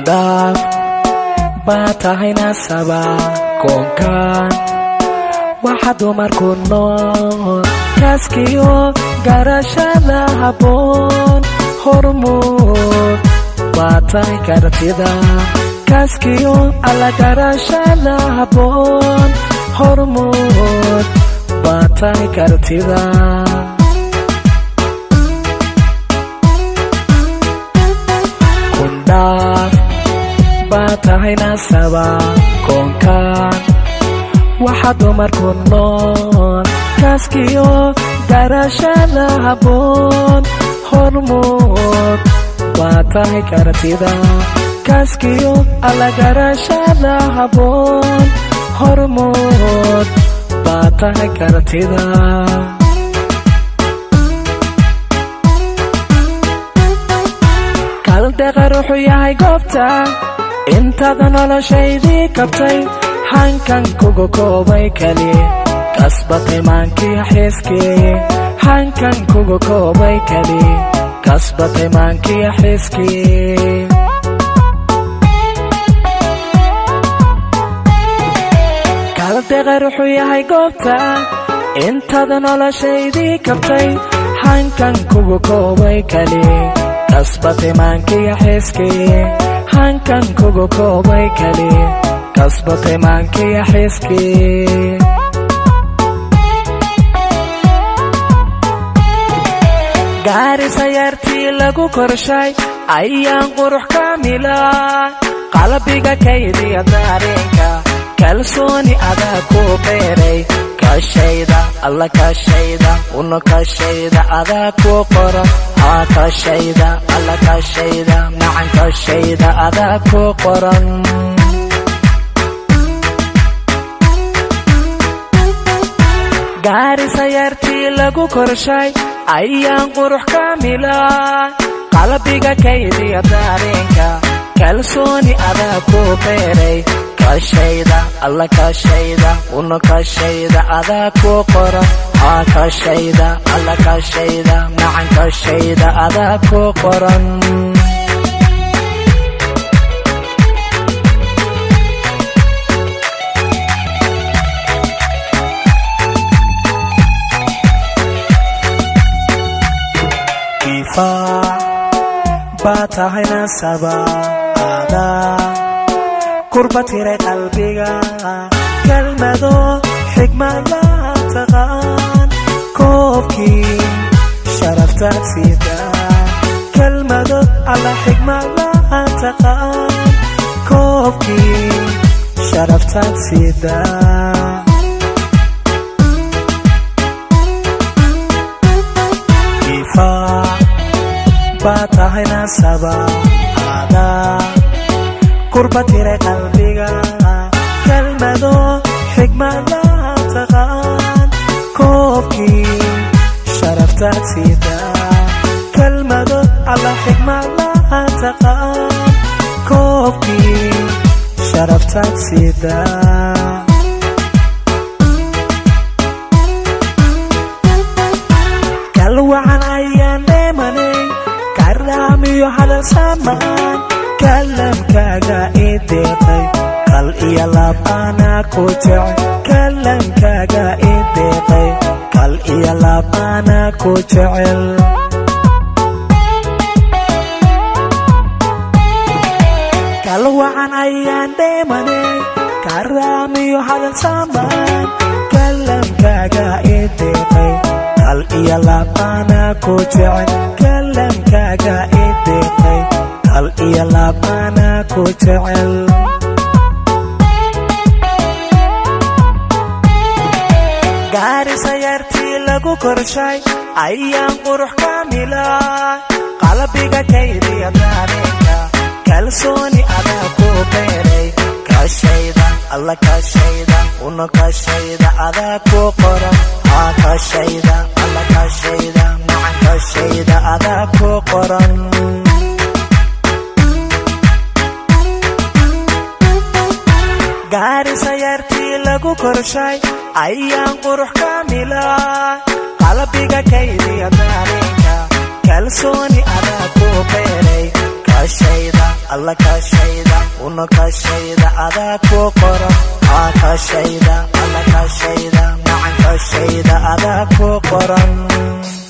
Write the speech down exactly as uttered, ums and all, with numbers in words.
kundhaaf baa tahayna saba koonkaan waxa dumarku nool kaaskiyo garashada habboon hormuud baa tahay kartida kaaskiyo alla garashada habboon hormuud baa tahay kartida kundhaaf baa tahayna saba koonkaan waxa dumarku nool kaaskiyo garashada habboon hormuud baa tahay kartida kaaskiyo alla garashada habboon hormuud baa tahay kartida kaldeeqa ruuxu yahay goobta intaada noloshaydii kabtay hankan kugu koobay kali kasbatay maankiyo xiiskii hankan kugu koobay kali kasbatay maankiyo xiiskii kaldeeqa ruuxu yahay goobta intaada noloshaydii kabtay hankan kugu koobay kali kasbatay maankiyo xiiskii hankan kugu koobay kali kasbatay maankiyo xiiskii gaari sayartii lagu korshay ayaan qurux kaamila qalbiga kaydiya dareenka kalsooni adaa ku beeray kashayda alla kashayda uno kashayda adaa ku qoran haa kashayda alla kashayda macan kashayda adaa ku qoran gaari sayartii lagu korshay ayaan qurux kaamila qalbiga kaydiya dareenka kalsooni adaa ku beeray kashayda alla kashayda uno kashayda adaa ku qoran haa kashayda alla kashayda macan kashayda adaa ku qoran baa tahayna saba adaa kurba tiray qalbiga kelmado xigmada taqaan koobkii sharaftaad sida kelmado alla xigmada taqaan koobkii sharaftaad sida baa tahayna saba adaa kurba tiray qalbiga kelmado xigmada taqaan koobkii sharaftaad sida kelmado alla xigmada taqaan koobkii sharaftaad sida kalwacan ayaan dheemanay karaamiyo hadal samaan kalamkaaga ii deeqay qal iyo laab anaa ku jecel kalamkaaga ii deeqay qal iyo laab anaa ku jecel kalwacan ayaan dheemanay karaamiyo hadal samaan kalamkaaga ii deeqay qal iyo laab anaa ku jecel kalamkaaga ii deeqay qal iyo laab anaa ku jecel gaari sayartii lagu korshay ayaan qurux kaamila qalbiga kaydiya dareenka kalsooni adaa ku beeray kashayda alla kashayda uno kashayda adaa ku qoran haa kashayda alla kashayda macan kashayda adaa ku qoran gaari sayartii lagu korshay ayaan qurux kaamila qalbiga kaydiya dareenka kalsooni adaa ku beeray kashayda alla kashayda una kashayda adaa ku qoran aa kashayda alla kashayda macan kashayda adaa ku qoran